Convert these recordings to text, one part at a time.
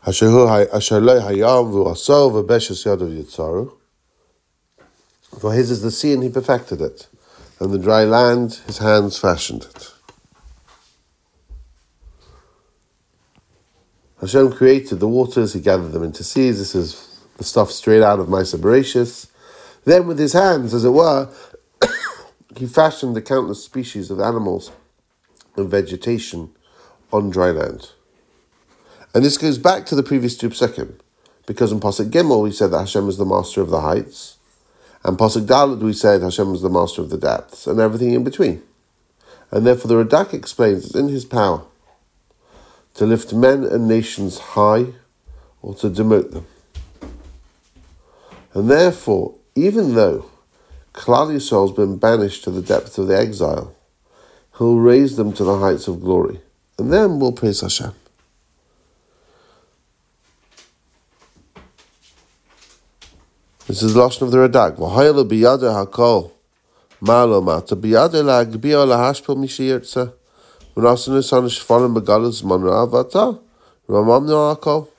For his is the sea, and he perfected it, and the dry land, his hands fashioned it. Hashem created the waters, he gathered them into seas. This is the stuff straight out of Ma'aser Bereshis. Then with his hands, as it were, he fashioned the countless species of animals and vegetation on dry land. And this goes back to the previous two psukim, because in Pasuk Gimel we said that Hashem is the master of the heights, and Pasuk Dalet we said Hashem is the master of the depths, and everything in between. And therefore the Radak explains it's in his power to lift men and nations high or to demote them. And therefore, even though Klal Yisrael has been banished to the depths of the exile, he'll raise them to the heights of glory. And then we'll praise Hashem. This is the Lashon of the Radak. V'hoyle biyadeh hakol ma'alo mata biyadeh la'agbiya lahashpil mishiyirtza v'nasanu sanu shfarim begalus man ra'avata ramamnu hakol.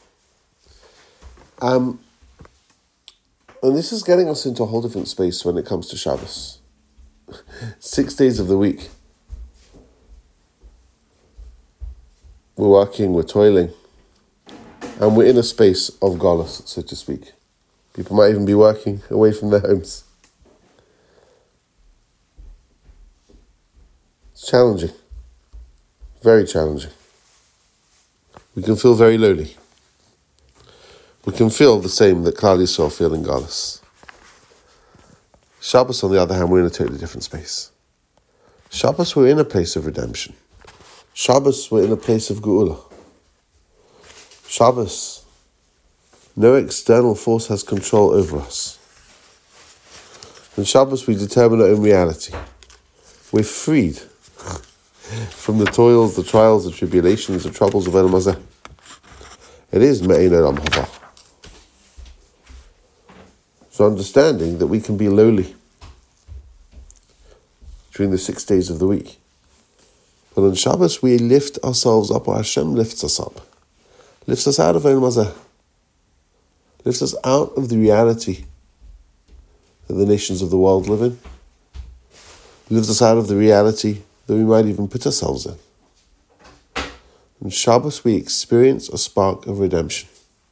And this is getting us into a whole different space when it comes to Shabbos. 6 days of the week. We're working, we're toiling, and we're in a space of galus, so to speak. People might even be working away from their homes. It's challenging. Very challenging. We can feel very lowly. We can feel the same that Klal Yisrael feel in galus. Shabbos, on the other hand, we're in a totally different space. Shabbos, we're in a place of redemption. Shabbos, we're in a place of geula. Shabbos, no external force has control over us. In Shabbos, we determine our own reality. We're freed from the toils, the trials, the tribulations, the troubles of Olam Hazeh. It is Me'ein Olam Haba. So understanding that we can be lowly during the 6 days of the week. But on Shabbos, we lift ourselves up, or Hashem lifts us up. Lifts us out of Olam Hazeh. Lifts us out of the reality that the nations of the world live in. Lifts us out of the reality that we might even put ourselves in. On Shabbos, we experience a spark of redemption.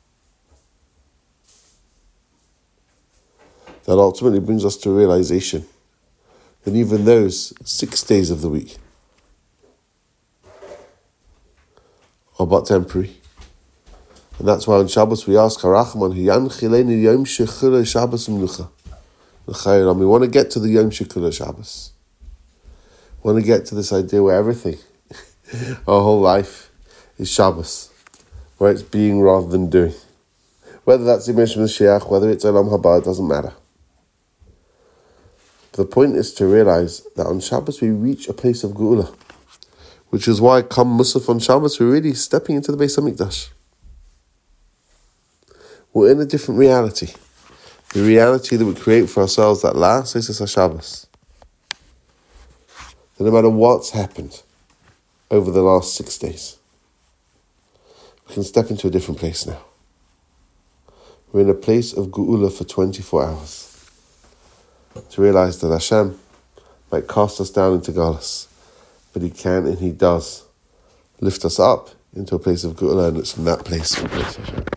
That ultimately brings us to a realization that even those 6 days of the week are but temporary. And that's why on Shabbos we ask Harachman, Yom Shechula Shabbos Mnucha. We want to get to the Yom Shechula Shabbos. We want to get to this idea where everything, our whole life, is Shabbos, where it's being rather than doing. Whether that's Yemei Mashiach, whether it's Olam Haba, it doesn't matter. The point is to realize that on Shabbos we reach a place of geula, which is why come Musaf on Shabbos we're really stepping into the Beis HaMikdash. We're in a different reality. The reality that we create for ourselves that last is Shabbos. That no matter what's happened over the last 6 days, we can step into a different place now. We're in a place of geula for 24 hours. To realize that Hashem might cast us down into galus, but He can and He does lift us up into a place of geula, and it's from that place we praise Hashem.